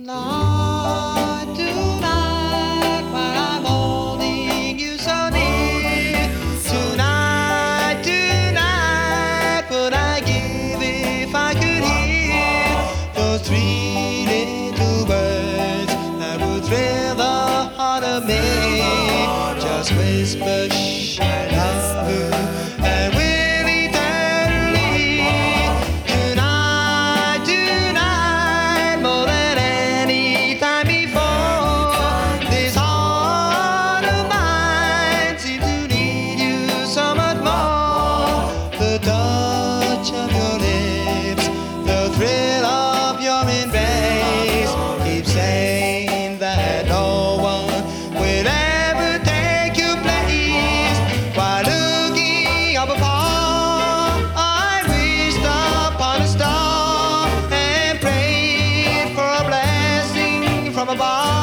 Tonight, tonight, while I'm holding you so near. Tonight, tonight, would I give if I could hear those three little words that would thrill the heart of me. Just whisper, shh, I love you, and we'll eternally. Tonight, tonight, more than any time before. This heart of mine seems to need you so much more. The touch of your lips, the thrill of your embrace, keep saying that no one will ever take your place. While looking up above, I wished upon a star and prayed for a blessing from above.